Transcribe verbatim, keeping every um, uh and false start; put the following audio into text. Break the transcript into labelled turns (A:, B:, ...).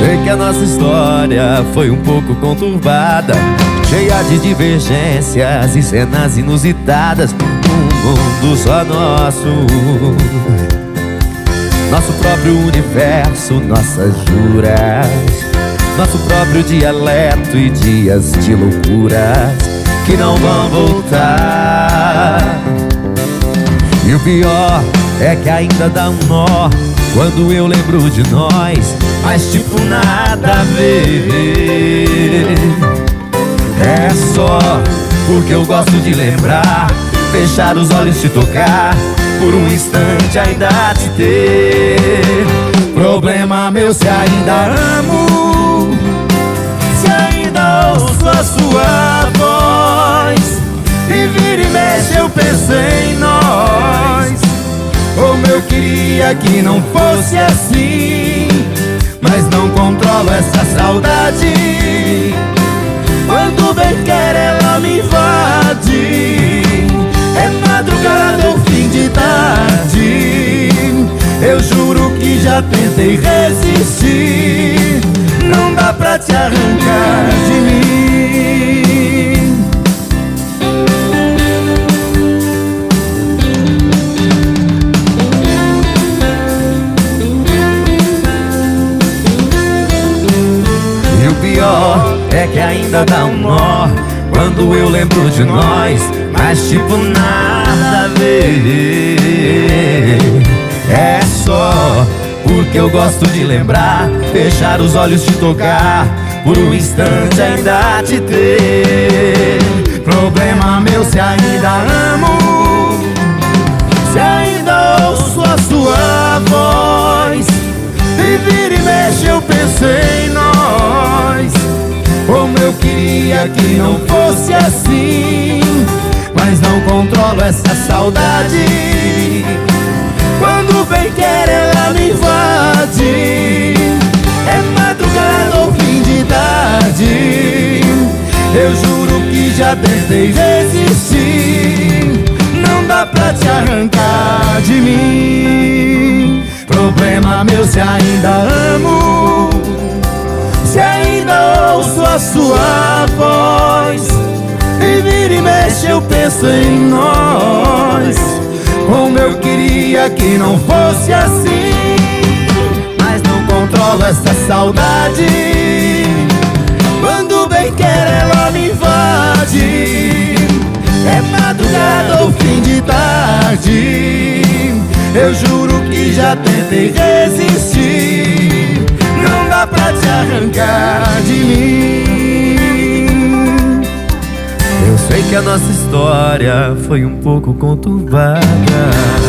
A: Sei que a nossa história foi um pouco conturbada, cheia de divergências e cenas inusitadas. Um mundo só nosso, nosso próprio universo, nossas juras, nosso próprio dialeto e dias de loucuras que não vão voltar. E o pior é que ainda dá um nó quando eu lembro de nós, mas tipo nada a ver. É só porque eu gosto de lembrar, fechar os olhos, te tocar, por um instante ainda te ter. Problema meu se ainda amo, se ainda ouço a sua voz, e vira e mexe eu penso em nós. Como eu queria que não fosse assim, mas não controlo essa saudade. Quando bem quer ela me invade, é madrugada ou fim de tarde. Eu juro que já tentei resistir, não dá pra te arrancar de mim. E o pior é que ainda dá um nó quando eu lembro de nós, mas tipo nada a ver. É só porque eu gosto de lembrar, fechar os olhos, te tocar, por um instante ainda te ter. Problema meu se ainda amo, se ainda ouço a sua voz, e vira e mexe eu penso em nós. Como eu queria que não fosse assim, mas não controlo essa saudade. Quando bem quer ela me invade, é madrugada ou fim de tarde. Eu juro que já tentei resistir, não dá pra te arrancar de mim. Problema meu se ainda amo, se ainda ouço a sua voz, e vira e mexe eu penso em nós. Como eu queria que não fosse assim, mas não controlo essa saudade. Quando bem quer ela me invade, é madrugada ou fim de tarde. Eu juro que já tentei resistir, não dá pra te arrancar de mim. Eu sei que a nossa história foi um pouco conturbada.